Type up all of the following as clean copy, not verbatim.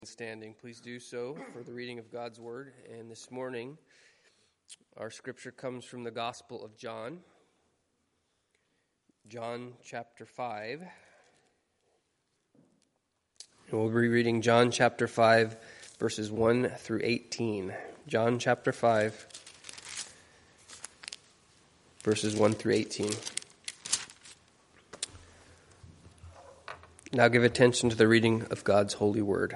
Standing, please do so for the reading of God's Word. And this morning, our scripture comes from the Gospel of John, John chapter 5. And we'll be reading John chapter 5, verses 1 through 18. John chapter 5, verses 1 through 18. Now give attention to the reading of God's holy word.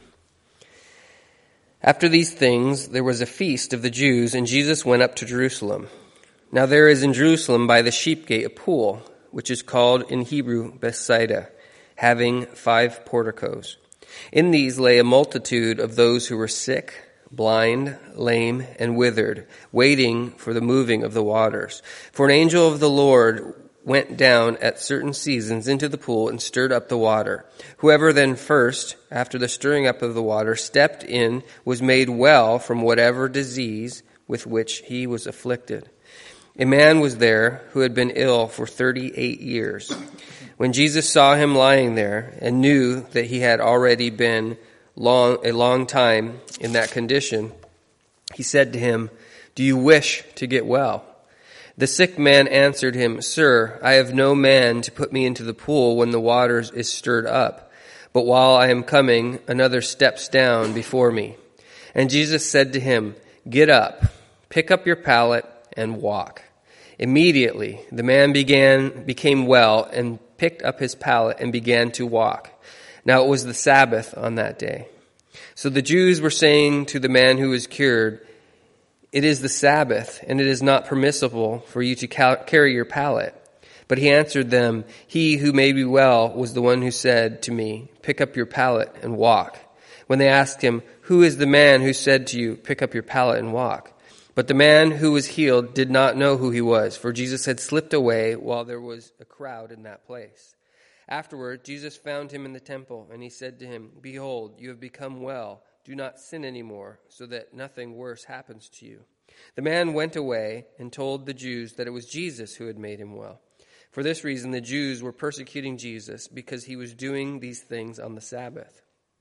After these things, there was a feast of the Jews, and Jesus went up to Jerusalem. Now there is in Jerusalem by the sheep gate a pool, which is called in Hebrew Bethsaida, having 5 porticos. In these lay a multitude of those who were sick, blind, lame, and withered, waiting for the moving of the waters. For an angel of the Lord went down at certain seasons into the pool and stirred up the water. Whoever then first, after the stirring up of the water, stepped in was made well from whatever disease with which he was afflicted. A man was there who had been ill for 38 years. When Jesus saw him lying there and knew that he had already been a long time in that condition, he said to him, "Do you wish to get well?" The sick man answered him, "Sir, I have no man to put me into the pool when the water is stirred up. But while I am coming, another steps down before me." And Jesus said to him, "Get up, pick up your pallet, and walk." Immediately the man became well and picked up his pallet and began to walk. Now it was the Sabbath on that day. So the Jews were saying to the man who was cured, "It is the Sabbath, and it is not permissible for you to carry your pallet." But he answered them, "He who made me well was the one who said to me, 'Pick up your pallet and walk.'" When they asked him, "Who is the man who said to you, 'Pick up your pallet and walk'?" But the man who was healed did not know who he was, for Jesus had slipped away while there was a crowd in that place. Afterward, Jesus found him in the temple, and he said to him, "Behold, you have become well. Do not sin anymore, so that nothing worse happens to you." The man went away and told the Jews that it was Jesus who had made him well. For this reason, the Jews were persecuting Jesus, because he was doing these things on the Sabbath.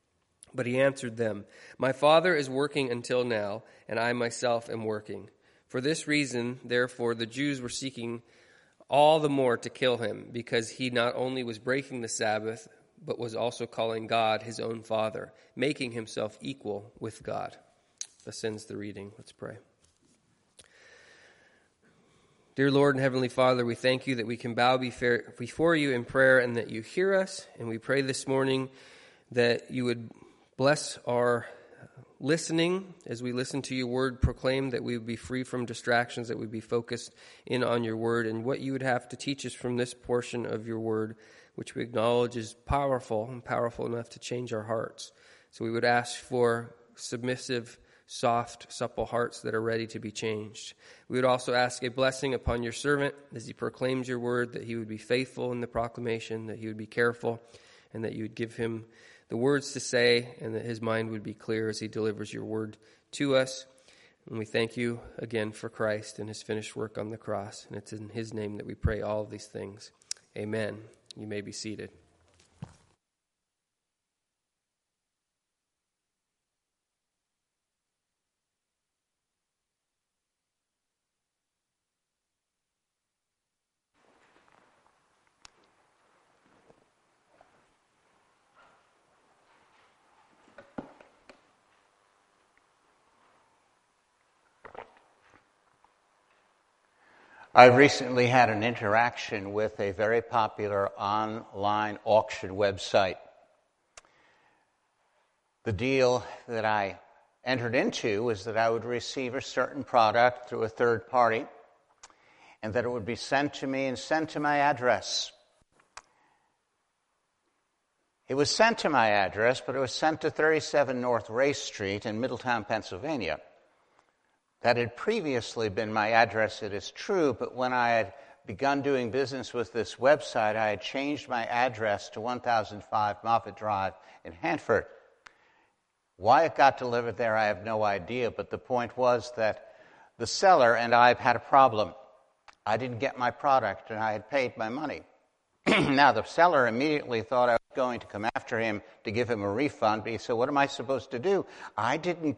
But he answered them, "My Father is working until now, and I myself am working." For this reason, therefore, the Jews were seeking all the more to kill him, because he not only was breaking the Sabbath, but was also calling God his own Father, making himself equal with God. Thus ends the reading. Let's pray. Dear Lord and Heavenly Father, we thank you that we can bow before you in prayer and that you hear us. And we pray this morning that you would bless our listening as we listen to your word proclaimed, that we would be free from distractions, that we would be focused in on your word and what you would have to teach us from this portion of your word, which we acknowledge is powerful and powerful enough to change our hearts. So we would ask for submissive, soft, supple hearts that are ready to be changed. We would also ask a blessing upon your servant as he proclaims your word, that he would be faithful in the proclamation, that he would be careful, and that you would give him the words to say, and that his mind would be clear as he delivers your word to us. And we thank you again for Christ and his finished work on the cross. And it's in his name that we pray all of these things. Amen. You may be seated. I've recently had an interaction with a very popular online auction website. The deal that I entered into was that I would receive a certain product through a third party, and that it would be sent to me and sent to my address. It was sent to my address, but it was sent to 37 North Race Street in Middletown, Pennsylvania. That had previously been my address, it is true, but when I had begun doing business with this website, I had changed my address to 1005 Moffett Drive in Hanford. Why it got delivered there, I have no idea, but the point was that the seller and I had a problem. I didn't get my product, and I had paid my money. Now, the seller immediately thought I was going to come after him to give him a refund, but he said, what am I supposed to do? I didn't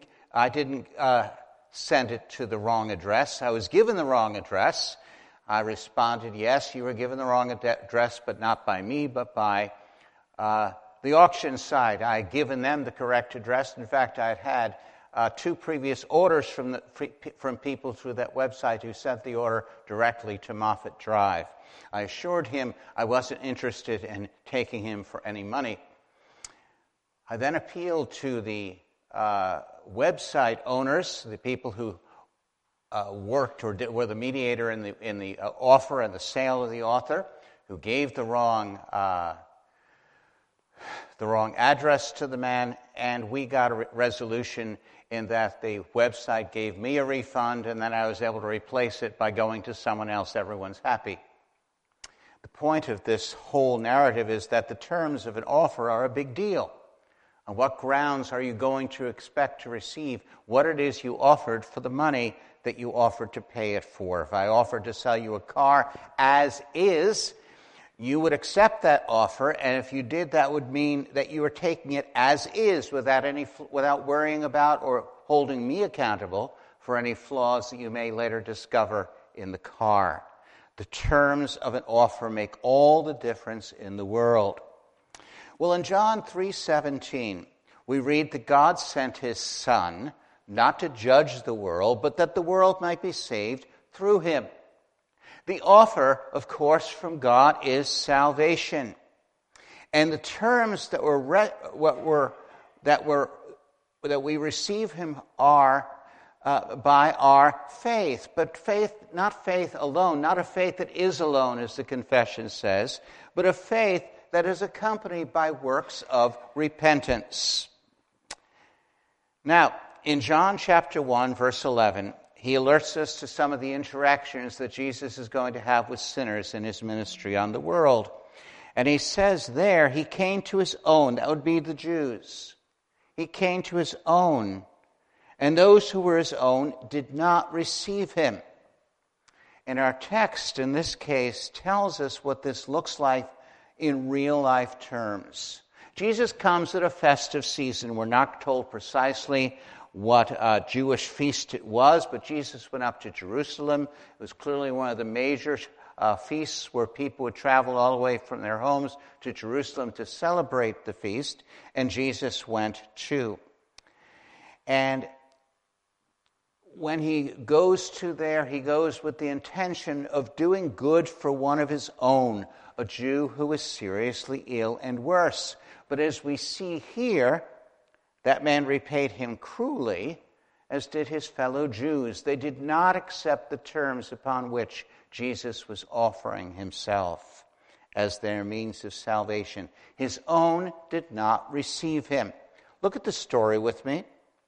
send it to the wrong address. I was given the wrong address. I responded, yes, you were given the wrong address, but not by me, but by the auction site. I had given them the correct address. In fact, I had 2 previous orders from people through that website who sent the order directly to Moffat Drive. I assured him I wasn't interested in taking him for any money. I then appealed to the website owners, the people who worked or were the mediator in the offer and the sale of the author, who gave the wrong address to the man, and we got a resolution in that the website gave me a refund, and then I was able to replace it by going to someone else. Everyone's happy. The point of this whole narrative is that the terms of an offer are a big deal. On what grounds are you going to expect to receive what it is you offered for the money that you offered to pay it for? If I offered to sell you a car as is, you would accept that offer, and if you did, that would mean that you were taking it as is without worrying about or holding me accountable for any flaws that you may later discover in the car. The terms of an offer make all the difference in the world. Well, in John 3:17, we read that God sent his Son not to judge the world, but that the world might be saved through him. The offer, of course, from God is salvation. And the terms that we receive him are by our faith. But faith, not faith alone, not a faith that is alone, as the confession says, but a faith that is accompanied by works of repentance. Now, in John chapter 1, verse 11, he alerts us to some of the interactions that Jesus is going to have with sinners in his ministry on the world. And he says there, he came to his own, that would be the Jews. He came to his own, and those who were his own did not receive him. And our text in this case tells us what this looks like in real life terms. Jesus comes at a festive season. We're not told precisely what Jewish feast it was, but Jesus went up to Jerusalem. It was clearly one of the major feasts where people would travel all the way from their homes to Jerusalem to celebrate the feast, and Jesus went too. And when he goes to there, he goes with the intention of doing good for one of his own, a Jew who was seriously ill and worse. But as we see here, that man repaid him cruelly, as did his fellow Jews. They did not accept the terms upon which Jesus was offering himself as their means of salvation. His own did not receive him. Look at the story with me.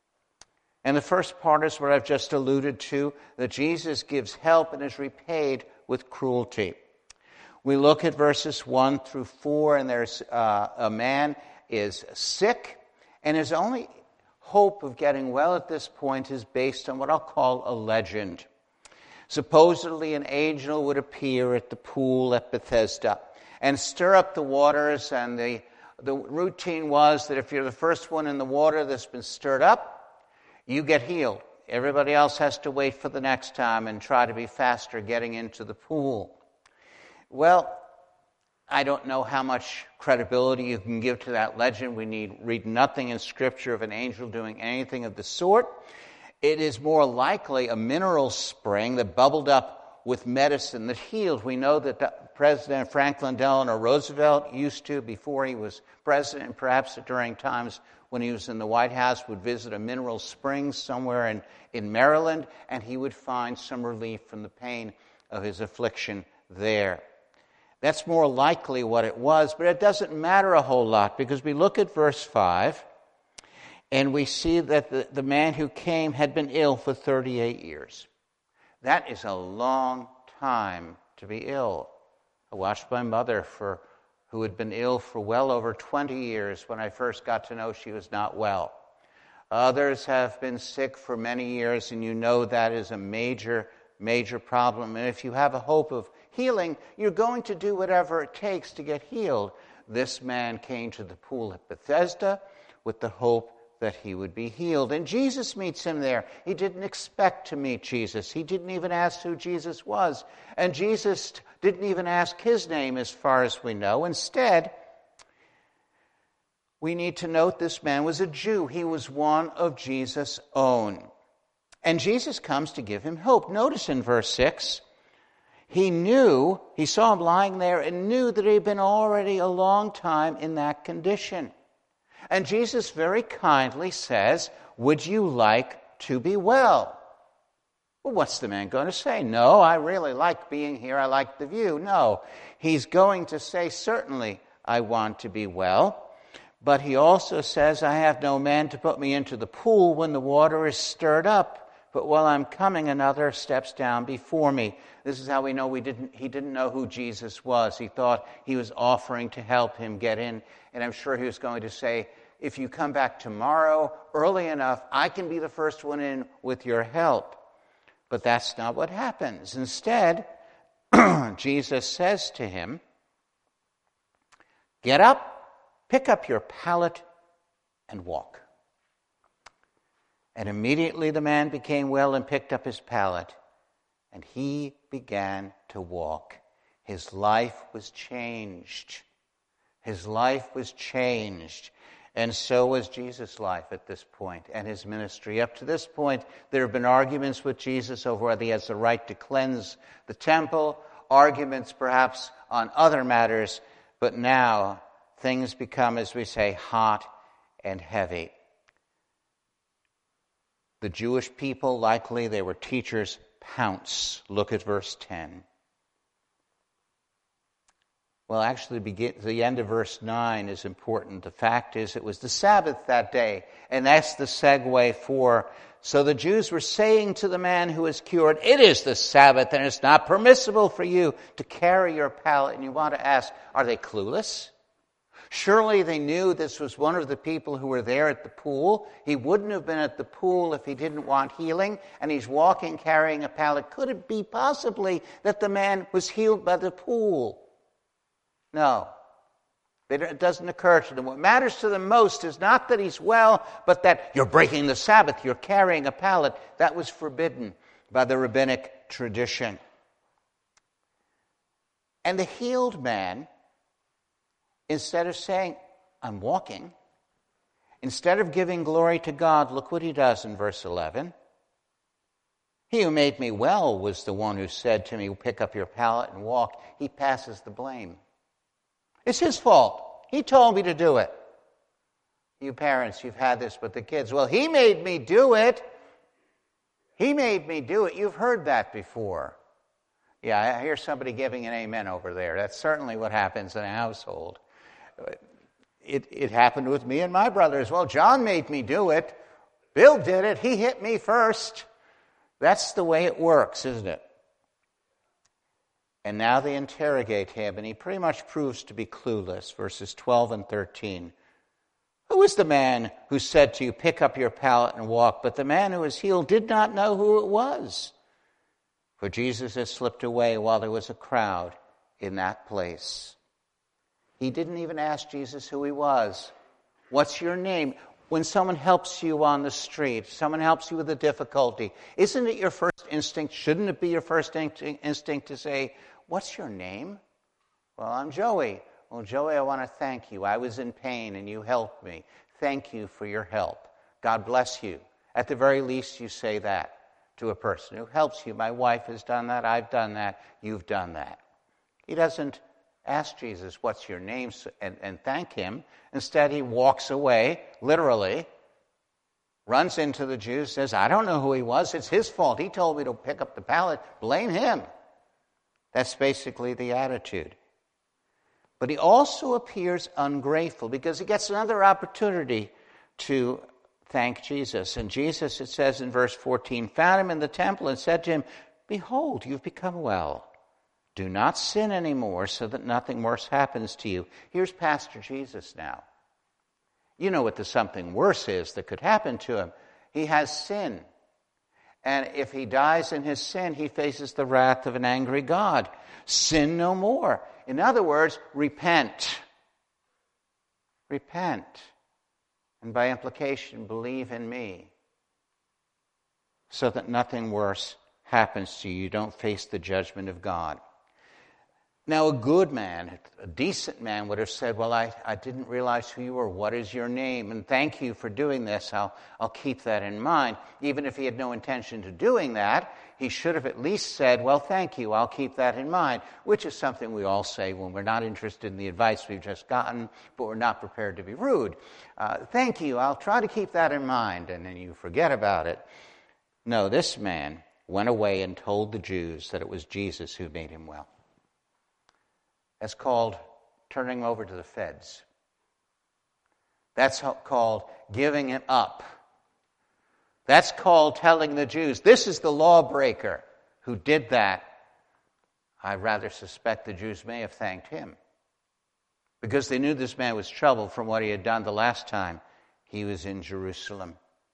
And the first part is what I've just alluded to, that Jesus gives help and is repaid with cruelty. We look at verses 1 through 4, and there's a man is sick, and his only hope of getting well at this point is based on what I'll call a legend. Supposedly an angel would appear at the pool at Bethesda and stir up the waters, and the routine was that if you're the first one in the water that's been stirred up, you get healed. Everybody else has to wait for the next time and try to be faster getting into the pool. Well, I don't know how much credibility you can give to that legend. We read nothing in Scripture of an angel doing anything of the sort. It is more likely a mineral spring that bubbled up with medicine that healed. We know that President Franklin Delano Roosevelt used to, before he was president, perhaps during times when he was in the White House, would visit a mineral spring somewhere in Maryland, and he would find some relief from the pain of his affliction there. That's more likely what it was, but it doesn't matter a whole lot, because we look at verse 5, and we see that the man who came had been ill for 38 years. That is a long time to be ill. I watched my mother who had been ill for well over 20 years when I first got to know she was not well. Others have been sick for many years, and you know that is a major, major problem. And if you have a hope of healing, you're going to do whatever it takes to get healed. this man came to the pool at Bethesda with the hope that he would be healed. And Jesus meets him there. He didn't expect to meet Jesus. He didn't even ask who Jesus was. And Jesus didn't even ask his name as far as we know. Instead, we need to note this man was a Jew. He was one of Jesus' own. And Jesus comes to give him hope. Notice in verse 6, he saw him lying there and knew that he had been already a long time in that condition. And Jesus very kindly says, "Would you like to be well?" Well, what's the man going to say? "No, I really like being here. I like the view." No, he's going to say, "Certainly, I want to be well." But he also says, "I have no man to put me into the pool when the water is stirred up. But while I'm coming, another steps down before me." This is how we know he didn't know who Jesus was. He thought he was offering to help him get in. And I'm sure he was going to say, "If you come back tomorrow early enough, I can be the first one in with your help." But that's not what happens. Instead, Jesus says to him, "Get up, pick up your pallet, and walk." And immediately the man became well and picked up his pallet, and he began to walk. His life was changed. His life was changed. And so was Jesus' life at this point and his ministry. Up to this point, there have been arguments with Jesus over whether he has the right to cleanse the temple, arguments perhaps on other matters, but now things become, as we say, hot and heavy. The Jewish people, likely they were teachers, pounce. Look at verse 10. Well, actually, the end of verse 9 is important. The fact is, it was the Sabbath that day, and that's the segue for. So the Jews were saying to the man who was cured, "It is the Sabbath, and it's not permissible for you to carry your pallet." And you want to ask, are they clueless? Surely they knew this was one of the people who were there at the pool. He wouldn't have been at the pool if he didn't want healing, and he's walking carrying a pallet. Could it be possibly that the man was healed by the pool? No. It doesn't occur to them. What matters to them most is not that he's well, but that you're breaking the Sabbath, you're carrying a pallet. That was forbidden by the rabbinic tradition. And the healed man, instead of saying, "I'm walking," instead of giving glory to God, look what he does in verse 11. "He who made me well was the one who said to me, 'Pick up your pallet and walk.'" He passes the blame. It's his fault. He told me to do it. You parents, you've had this with the kids. "Well, he made me do it. He made me do it." You've heard that before. Yeah, I hear somebody giving an amen over there. That's certainly what happens in a household. It happened with me and my brothers. "Well, John made me do it. Bill did it. He hit me first." That's the way it works, isn't it? And now they interrogate him, and he pretty much proves to be clueless. Verses 12 and 13. "Who is the man who said to you, 'Pick up your pallet and walk'?" But the man who was healed did not know who it was, for Jesus had slipped away while there was a crowd in that place. He didn't even ask Jesus who he was. "What's your name?" When someone helps you on the street, someone helps you with a difficulty, isn't it your first instinct, shouldn't it be your first instinct to say, "What's your name?" "Well, I'm Joey." "Well, Joey, I want to thank you. I was in pain and you helped me. Thank you for your help. God bless you." At the very least, you say that to a person who helps you. "My wife has done that. I've done that. You've done that." He doesn't ask Jesus, "What's your name?" and thank him. Instead, he walks away, literally, runs into the Jews, says, "I don't know who he was. It's his fault. He told me to pick up the pallet. Blame him." That's basically the attitude. But he also appears ungrateful because he gets another opportunity to thank Jesus. And Jesus, it says in verse 14, found him in the temple and said to him, "Behold, you've become well. Do not sin anymore so that nothing worse happens to you." Here's Pastor Jesus now. You know what the something worse is that could happen to him. He has sin. And if he dies in his sin, he faces the wrath of an angry God. Sin no more. In other words, repent. repent, and by implication, believe in me, so that nothing worse happens to you. You don't face the judgment of God. Now, a good man, a decent man would have said, well, I didn't realize who you were. What is your name? And thank you for doing this. I'll keep that in mind. Even if he had no intention to doing that, he should have at least said, well, thank you. I'll keep that in mind, which is something we all say when we're not interested in the advice we've just gotten, but we're not prepared to be rude. Thank you. I'll try to keep that in mind. And then you forget about it. No, this man went away and told the Jews that it was Jesus who made him well. That's called turning over to the feds. That's called giving it up. That's called telling the Jews, this is the lawbreaker who did that. I rather suspect the Jews may have thanked him, because they knew this man was troubled from what he had done the last time he was in Jerusalem.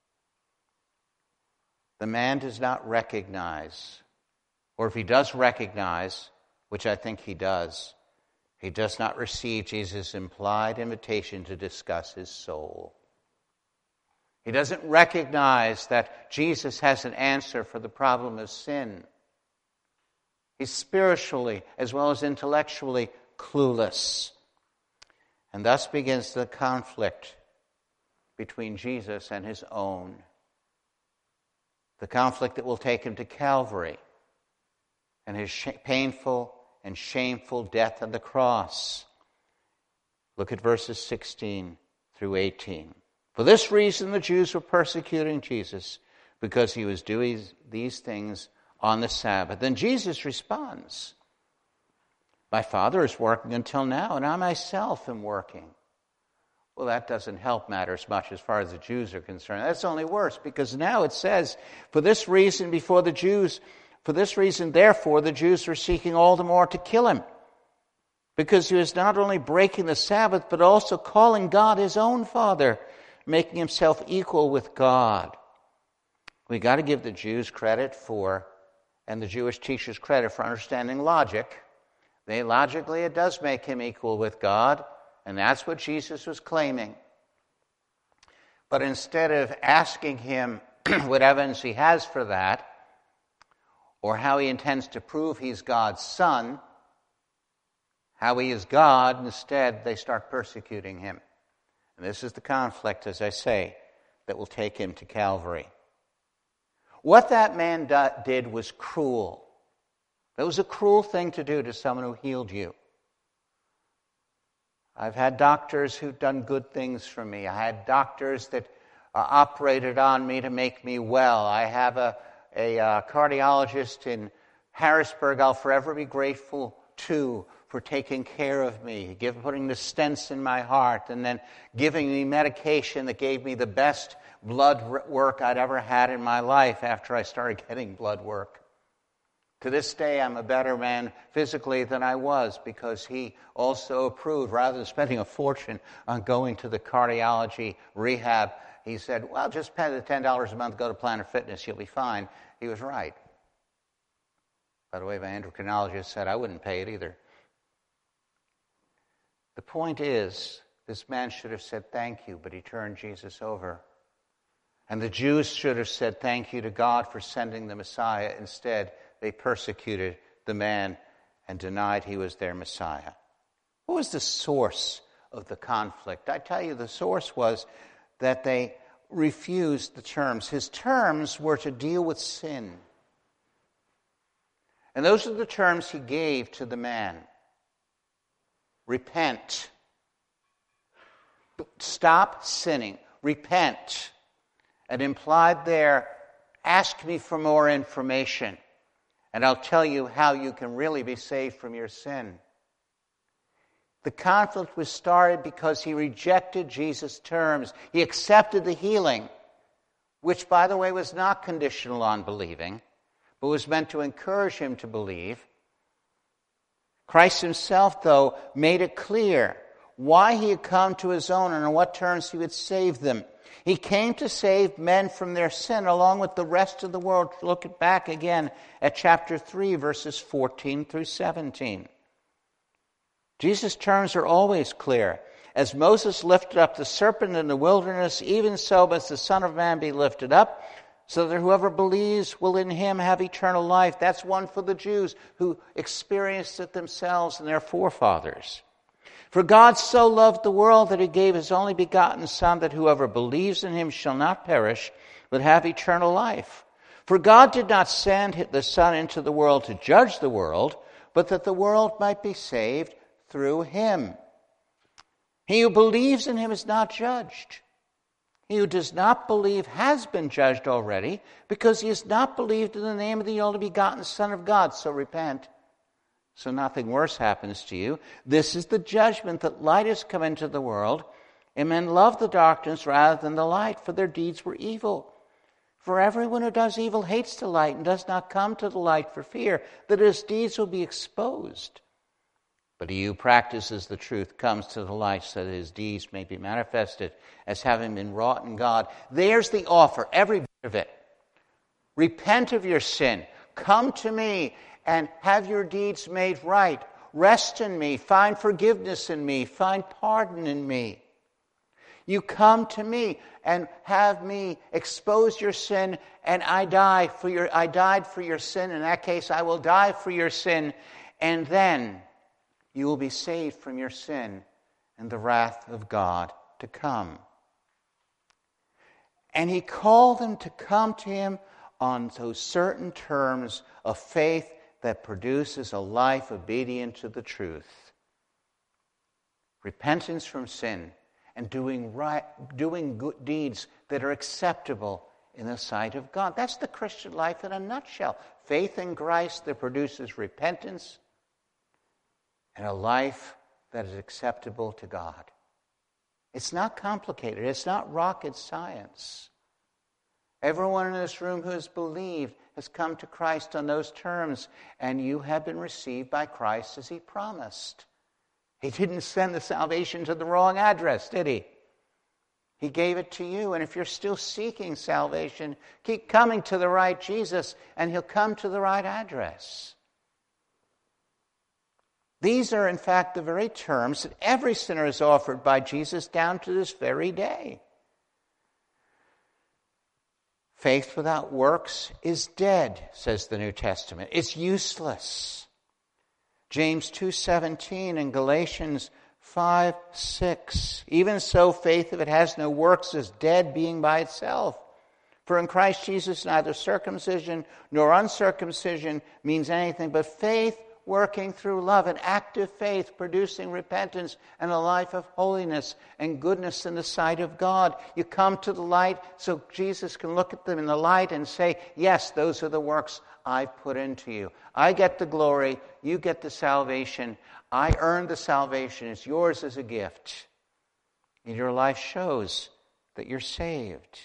The man does not recognize, or if he does recognize, which I think he does not receive Jesus' implied invitation to discuss his soul. He doesn't recognize that Jesus has an answer for the problem of sin. He's spiritually as well as intellectually clueless. And thus begins the conflict between Jesus and his own. The conflict that will take him to Calvary and his painful and shameful death on the cross. Look at verses 16 through 18. For this reason the Jews were persecuting Jesus, because he was doing these things on the Sabbath. Then Jesus responds, my Father is working until now, and I myself am working. Well, that doesn't help matters much as far as the Jews are concerned. That's only worse, because now it says, for this reason, therefore, the Jews were seeking all the more to kill him, because he was not only breaking the Sabbath, but also calling God his own Father, making himself equal with God. We got to give the Jews credit for, and the Jewish teachers credit for understanding logic. Logically, it does make him equal with God, and that's what Jesus was claiming. But instead of asking him what evidence he has for that, or how he intends to prove he's God's son, how he is God, instead they start persecuting him. And this is the conflict, as I say, that will take him to Calvary. What that man did was cruel. It was a cruel thing to do to someone who healed you. I've had doctors who've done good things for me. I had doctors that operated on me to make me well. I have a cardiologist in Harrisburg I'll forever be grateful to for taking care of me, putting the stents in my heart, and then giving me medication that gave me the best blood work I'd ever had in my life after I started getting blood work. To this day, I'm a better man physically than I was, because he also approved, rather than spending a fortune on going to the cardiology rehab, he said, well, just pay the $10 a month, go to Planet Fitness, you'll be fine. He was right. By the way, my endocrinologist said I wouldn't pay it either. The point is, this man should have said thank you, but he turned Jesus over. And the Jews should have said thank you to God for sending the Messiah. Instead, they persecuted the man and denied he was their Messiah. What was the source of the conflict? I tell you, the source was that they refused the terms. His terms were to deal with sin. And those are the terms he gave to the man. Repent. Stop sinning. Repent. And implied there, ask me for more information, and I'll tell you how you can really be saved from your sin. The conflict was started because he rejected Jesus' terms. He accepted the healing, which, by the way, was not conditional on believing, but was meant to encourage him to believe. Christ himself, though, made it clear why he had come to his own and on what terms he would save them. He came to save men from their sin along with the rest of the world. Look back again at chapter 3, verses 14 through 17. Jesus' terms are always clear. As Moses lifted up the serpent in the wilderness, even so must the Son of Man be lifted up, so that whoever believes will in him have eternal life. That's one for the Jews who experienced it themselves and their forefathers. For God so loved the world that he gave his only begotten Son, that whoever believes in him shall not perish, but have eternal life. For God did not send the Son into the world to judge the world, but that the world might be saved through him. He who believes in him is not judged. He who does not believe has been judged already, because he has not believed in the name of the only begotten Son of God. So repent, so nothing worse happens to you. This is the judgment, that light has come into the world, and men love the darkness rather than the light, for their deeds were evil. For everyone who does evil hates the light and does not come to the light for fear that his deeds will be exposed. But he who practices the truth comes to the light, so that his deeds may be manifested as having been wrought in God. There's the offer, every bit of it. Repent of your sin. Come to me and have your deeds made right. Rest in me. Find forgiveness in me. Find pardon in me. You come to me and have me expose your sin, and I died for your sin. In that case, I will die for your sin, and then you will be saved from your sin and the wrath of God to come. And he called them to come to him on those certain terms of faith that produces a life obedient to the truth. Repentance from sin and doing good deeds that are acceptable in the sight of God. That's the Christian life in a nutshell. Faith in Christ that produces repentance and a life that is acceptable to God. It's not complicated. It's not rocket science. Everyone in this room who has believed has come to Christ on those terms, and you have been received by Christ as he promised. He didn't send the salvation to the wrong address, did he? He gave it to you, and if you're still seeking salvation, keep coming to the right Jesus, and he'll come to the right address. These are, in fact, the very terms that every sinner is offered by Jesus down to this very day. Faith without works is dead, says the New Testament. It's useless. James 2:17 and Galatians 5:6. Even so, faith, if it has no works, is dead, being by itself. For in Christ Jesus, neither circumcision nor uncircumcision means anything, but faith working through love, an active faith producing repentance and a life of holiness and goodness in the sight of God. You come to the light so Jesus can look at them in the light and say, yes, those are the works I've put into you. I get the glory, you get the salvation. I earned the salvation, it's yours as a gift. And your life shows that you're saved.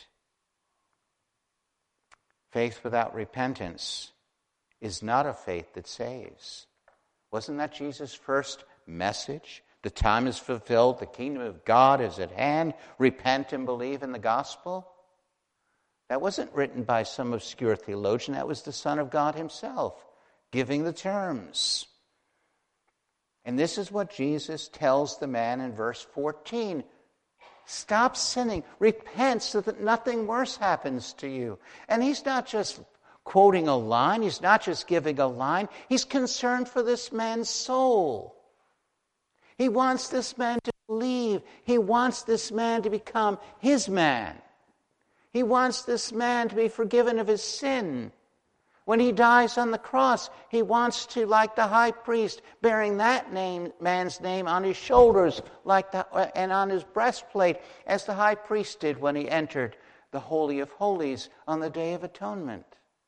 Faith without repentance is not a faith that saves. Wasn't that Jesus' first message? The time is fulfilled, the kingdom of God is at hand. Repent and believe in the gospel. That wasn't written by some obscure theologian. That was the Son of God himself giving the terms. And this is what Jesus tells the man in verse 14. Stop sinning. Repent so that nothing worse happens to you. And he's not just quoting a line. He's not just giving a line. He's concerned for this man's soul. He wants this man to believe. He wants this man to become his man. He wants this man to be forgiven of his sin. When he dies on the cross, he wants to, like the high priest, bearing that man's name on his shoulders and on his breastplate, as the high priest did when he entered the Holy of Holies on the Day of Atonement.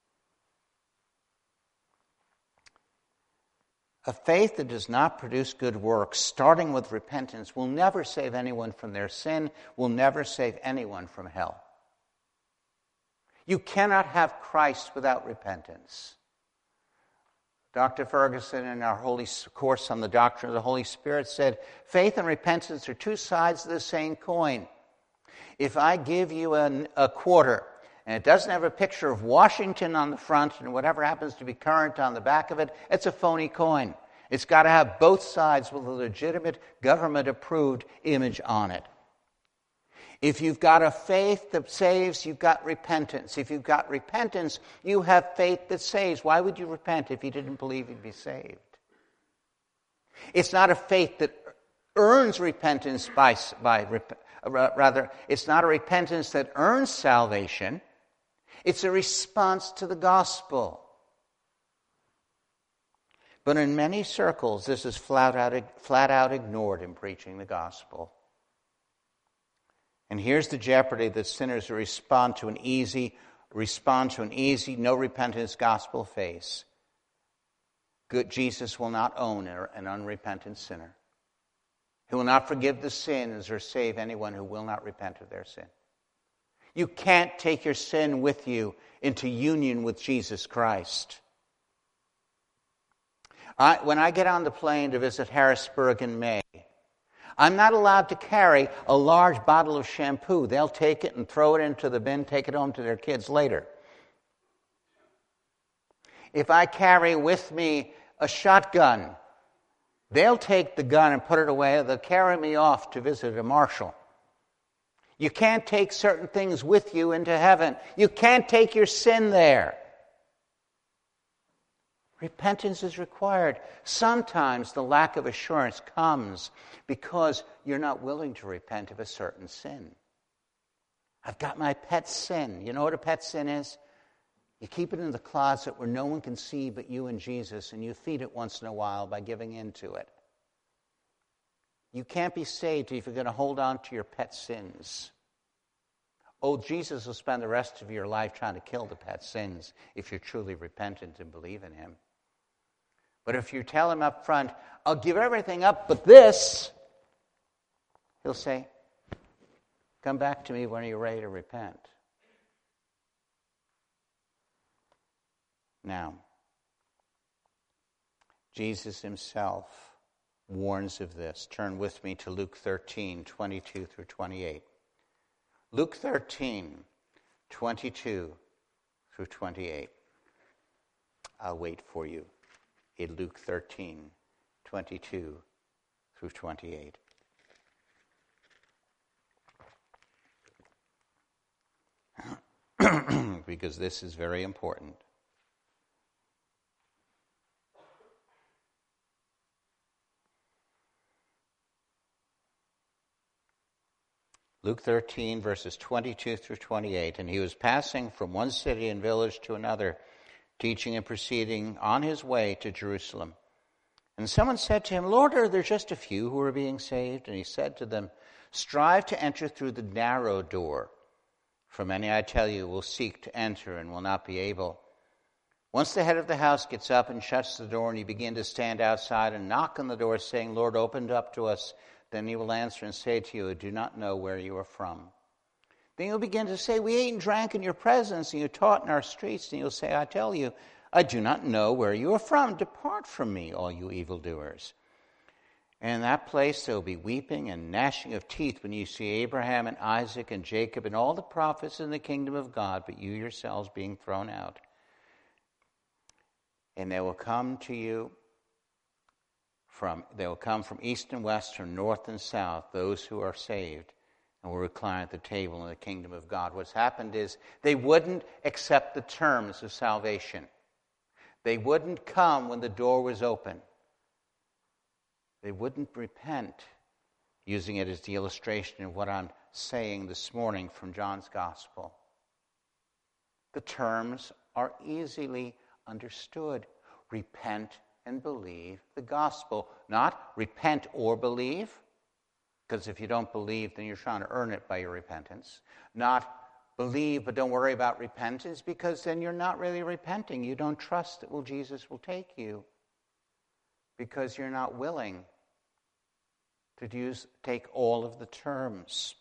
A faith that does not produce good works, starting with repentance, will never save anyone from their sin, will never save anyone from hell. You cannot have Christ without repentance. Dr. Ferguson, in our holy course on the doctrine of the Holy Spirit, said, faith and repentance are two sides of the same coin. If I give you a quarter, and it doesn't have a picture of Washington on the front and whatever happens to be current on the back of it, it's a phony coin. It's got to have both sides with a legitimate government-approved image on it. If you've got a faith that saves, you've got repentance. If you've got repentance, you have faith that saves. Why would you repent if you didn't believe you'd be saved? It's not a faith that earns repentance it's not a repentance that earns salvation. It's a response to the gospel. But in many circles, this is flat out ignored in preaching the gospel. And here's the jeopardy that sinners who respond to an easy, no repentance gospel face. Jesus will not own an unrepentant sinner. He will not forgive the sins or save anyone who will not repent of their sin. You can't take your sin with you into union with Jesus Christ. When I get on the plane to visit Harrisburg in May, I'm not allowed to carry a large bottle of shampoo. They'll take it and throw it into the bin, take it home to their kids later. If I carry with me a shotgun, they'll take the gun and put it away. They'll carry me off to visit a marshal. You can't take certain things with you into heaven. You can't take your sin there. Repentance is required. Sometimes the lack of assurance comes because you're not willing to repent of a certain sin. I've got my pet sin. You know what a pet sin is? You keep it in the closet where no one can see but you and Jesus, and you feed it once in a while by giving in to it. You can't be saved if you're going to hold on to your pet sins. Oh, Jesus will spend the rest of your life trying to kill the pet sins if you're truly repentant and believe in him. But if you tell him up front, I'll give everything up but this, he'll say, come back to me when you're ready to repent. Now, Jesus himself warns of this. Turn with me to Luke 13, 22 through 28. Luke 13, 22 through 28. I'll wait for you in Luke 13, 22 through 28. Because this is very important. Luke 13, verses 22 through 28. And he was passing from one city and village to another, teaching and proceeding on his way to Jerusalem. And someone said to him, Lord, are there just a few who are being saved? And he said to them, strive to enter through the narrow door. For many, I tell you, will seek to enter and will not be able. Once the head of the house gets up and shuts the door, and you begin to stand outside and knock on the door, saying, Lord, open up to us, then he will answer and say to you, I do not know where you are from. Then you'll begin to say, we ate and drank in your presence, and you taught in our streets. And you'll say, I tell you, I do not know where you are from. Depart from me, all you evildoers. And in that place there will be weeping and gnashing of teeth when you see Abraham and Isaac and Jacob and all the prophets in the kingdom of God, but you yourselves being thrown out. And they will come from east and west, from north and south, those who are saved, and will recline at the table in the kingdom of God. What's happened is they wouldn't accept the terms of salvation. They wouldn't come when the door was open. They wouldn't repent, using it as the illustration of what I'm saying this morning from John's Gospel. The terms are easily understood. Repent and believe the gospel. Not repent or believe, because if you don't believe, then you're trying to earn it by your repentance. Not believe, but don't worry about repentance, because then you're not really repenting. You don't trust that Jesus will take you, because you're not willing to take all of the terms.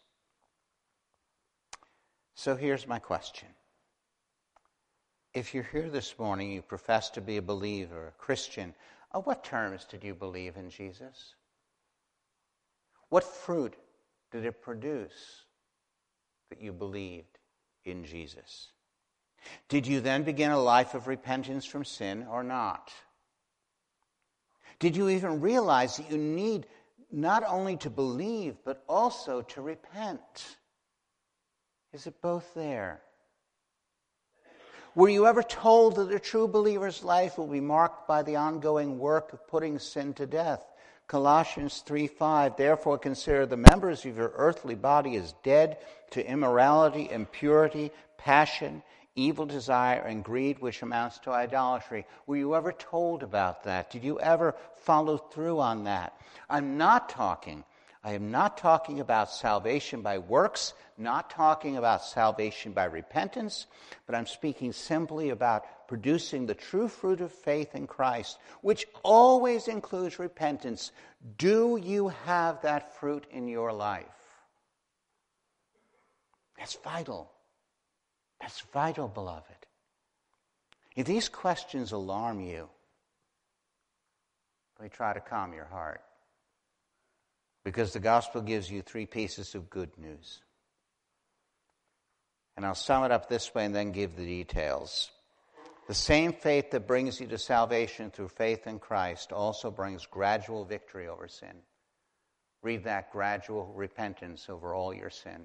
So here's my question. If you're here this morning, you profess to be a believer, a Christian, on what terms did you believe in Jesus? What fruit did it produce that you believed in Jesus? Did you then begin a life of repentance from sin or not? Did you even realize that you need not only to believe, but also to repent? Is it both there? Were you ever told that a true believer's life will be marked by the ongoing work of putting sin to death? Colossians 3:5, therefore consider the members of your earthly body as dead to immorality, impurity, passion, evil desire, and greed, which amounts to idolatry. Were you ever told about that? Did you ever follow through on that? I am not talking about salvation by works, not talking about salvation by repentance, but I'm speaking simply about producing the true fruit of faith in Christ, which always includes repentance. Do you have that fruit in your life? That's vital. That's vital, beloved. If these questions alarm you, let me try to calm your heart. Because the gospel gives you 3 pieces of good news. And I'll sum it up this way and then give the details. The same faith that brings you to salvation through faith in Christ also brings gradual victory over sin. Read that: gradual repentance over all your sin.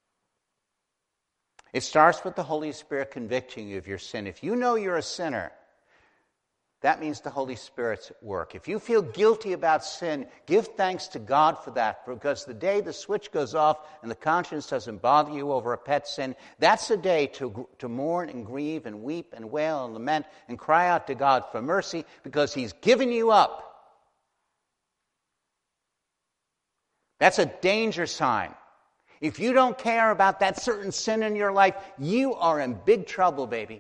It starts with the Holy Spirit convicting you of your sin. If you know you're a sinner, that means the Holy Spirit's at work. If you feel guilty about sin, give thanks to God for that, because the day the switch goes off and the conscience doesn't bother you over a pet sin, that's a day to mourn and grieve and weep and wail and lament and cry out to God for mercy, because He's given you up. That's a danger sign. If you don't care about that certain sin in your life, you are in big trouble, baby.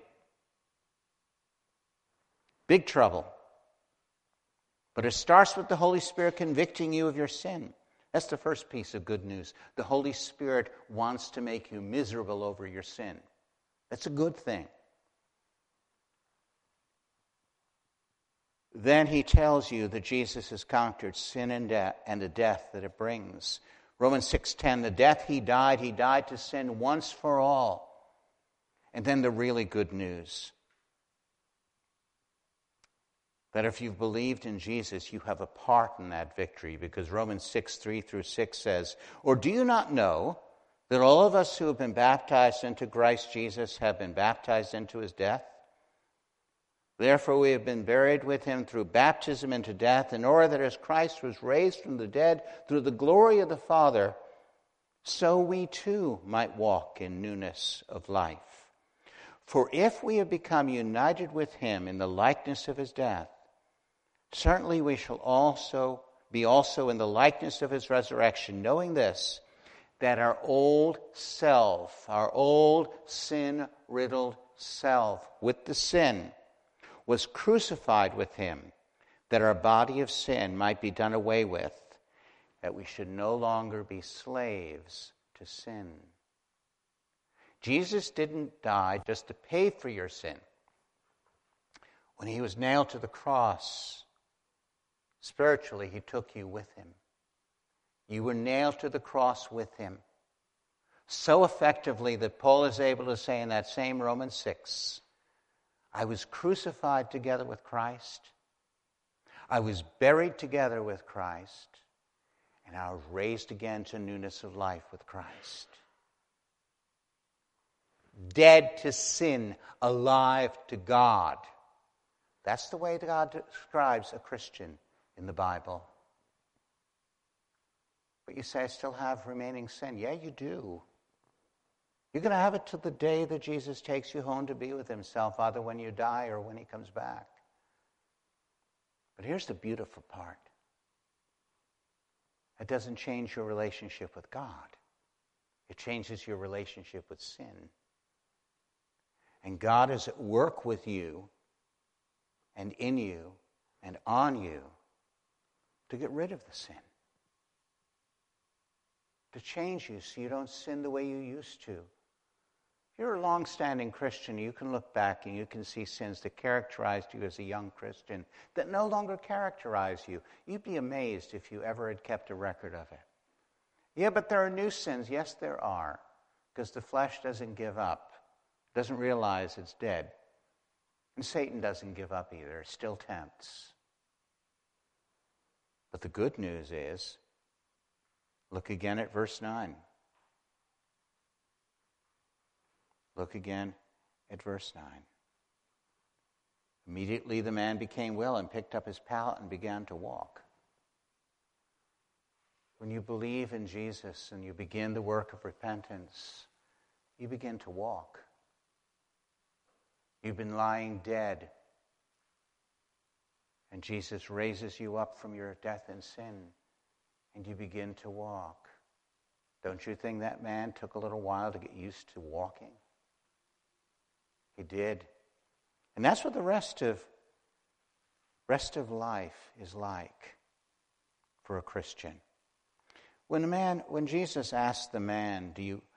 Big trouble. But it starts with the Holy Spirit convicting you of your sin. That's the first piece of good news. The Holy Spirit wants to make you miserable over your sin. That's a good thing. Then He tells you that Jesus has conquered sin and death and the death that it brings. Romans 6:10, the death He died to sin once for all. And then the really good news, that if you've believed in Jesus, you have a part in that victory, because Romans 6:3-6 says, or do you not know that all of us who have been baptized into Christ Jesus have been baptized into His death? Therefore we have been buried with Him through baptism into death, in order that as Christ was raised from the dead through the glory of the Father, so we too might walk in newness of life. For if we have become united with Him in the likeness of His death, certainly we shall also be in the likeness of His resurrection, knowing this, that our old self, our old sin-riddled self with the sin, was crucified with Him, that our body of sin might be done away with, that we should no longer be slaves to sin. Jesus didn't die just to pay for your sin. When He was nailed to the cross, spiritually, He took you with Him. You were nailed to the cross with Him. So effectively that Paul is able to say in that same Romans 6, I was crucified together with Christ. I was buried together with Christ. And I was raised again to newness of life with Christ. Dead to sin, alive to God. That's the way God describes a Christian in the Bible. But you say, I still have remaining sin. Yeah, you do. You're going to have it till the day that Jesus takes you home to be with Himself, either when you die or when He comes back. But here's the beautiful part. It doesn't change your relationship with God. It changes your relationship with sin. And God is at work with you and in you and on you to get rid of the sin. To change you so you don't sin the way you used to. If you're a long-standing Christian, you can look back and you can see sins that characterized you as a young Christian that no longer characterize you. You'd be amazed if you ever had kept a record of it. Yeah, but there are new sins. Yes, there are. Because the flesh doesn't give up. Doesn't realize it's dead. And Satan doesn't give up either. It still tempts. But the good news is, look again at verse 9. Look again at verse 9. Immediately the man became well and picked up his pallet and began to walk. When you believe in Jesus and you begin the work of repentance, you begin to walk. You've been lying dead, and Jesus raises you up from your death and sin, and you begin to walk. Don't you think that man took a little while to get used to walking? He did. And that's what the rest of life is like for a Christian. When Jesus asked the man,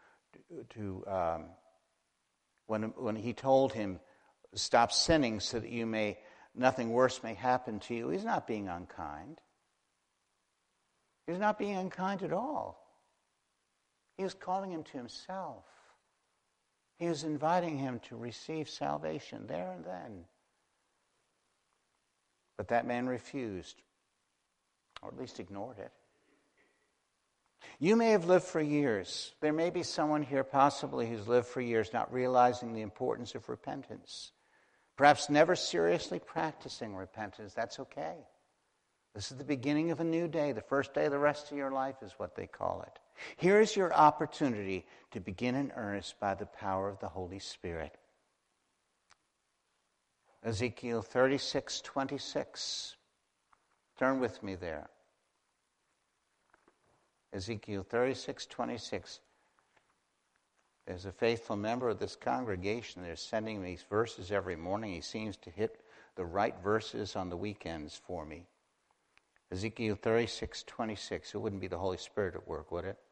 when he told him, stop sinning so that nothing worse may happen to you, he's not being unkind. He's not being unkind at all. He was calling him to himself. He was inviting him to receive salvation there and then. But that man refused, or at least ignored it. You may have lived for years. There may be someone here possibly who's lived for years not realizing the importance of repentance. Perhaps never seriously practicing repentance. That's okay. This is the beginning of a new day. The first day of the rest of your life is what they call it. Here is your opportunity to begin in earnest by the power of the Holy Spirit. Ezekiel 36:26. Turn with me there. Ezekiel 36:26. There's a faithful member of this congregation that is sending me these verses every morning. He seems to hit the right verses on the weekends for me. Ezekiel 36:26. It wouldn't be the Holy Spirit at work, would it?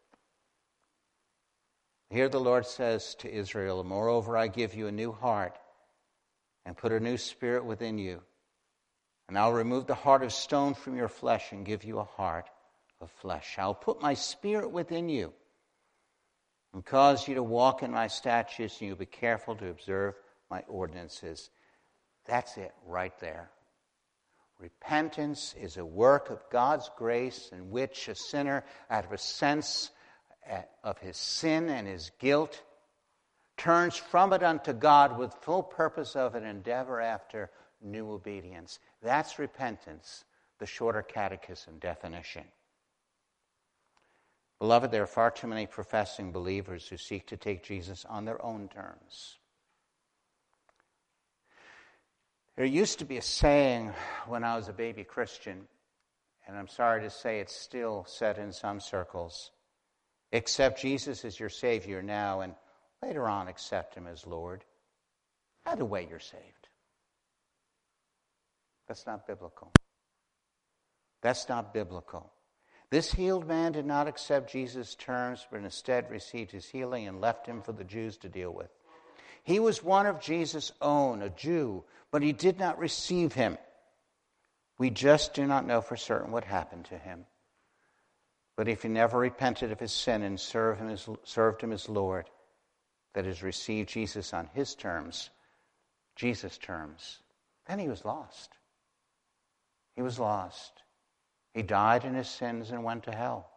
Here the Lord says to Israel, moreover, I give you a new heart and put a new spirit within you. And I'll remove the heart of stone from your flesh and give you a heart of flesh. I'll put my spirit within you and cause you to walk in my statutes, and you'll be careful to observe my ordinances. That's it right there. Repentance is a work of God's grace in which a sinner, out of a sense of his sin and his guilt, turns from it unto God with full purpose of an endeavor after new obedience. That's repentance, the shorter catechism definition. Beloved, there are far too many professing believers who seek to take Jesus on their own terms. There used to be a saying when I was a baby Christian, and I'm sorry to say it's still said in some circles, accept Jesus as your Savior now, and later on accept Him as Lord. Either way, you're saved. That's not biblical. That's not biblical. This healed man did not accept Jesus' terms, but instead received his healing and left him for the Jews to deal with. He was one of Jesus' own, a Jew, but he did not receive him. We just do not know for certain what happened to him. But if he never repented of his sin and served him as Lord, that is, received Jesus on his terms, Jesus' terms, then he was lost. He was lost. He died in his sins and went to hell.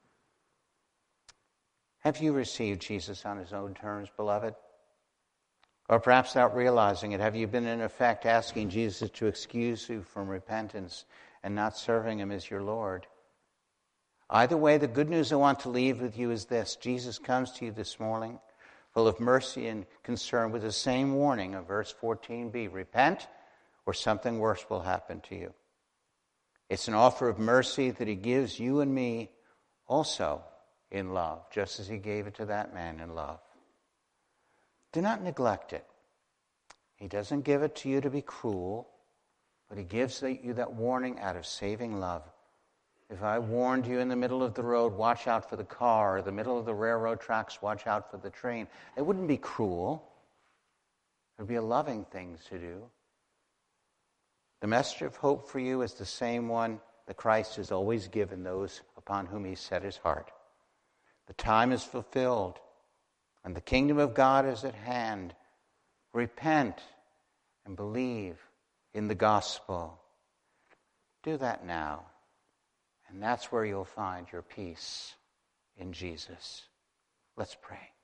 Have you received Jesus on his own terms, beloved? Or perhaps without realizing it, have you been in effect asking Jesus to excuse you from repentance and not serving him as your Lord? Either way, the good news I want to leave with you is this. Jesus comes to you this morning full of mercy and concern with the same warning of verse 14b. Repent or something worse will happen to you. It's an offer of mercy that he gives you and me also in love, just as he gave it to that man in love. Do not neglect it. He doesn't give it to you to be cruel, but he gives you that warning out of saving love. If I warned you in the middle of the road, watch out for the car, or the middle of the railroad tracks, watch out for the train, it wouldn't be cruel. It would be a loving thing to do. The message of hope for you is the same one that Christ has always given those upon whom he set his heart. The time is fulfilled, and the kingdom of God is at hand. Repent and believe in the gospel. Do that now. And that's where you'll find your peace in Jesus. Let's pray.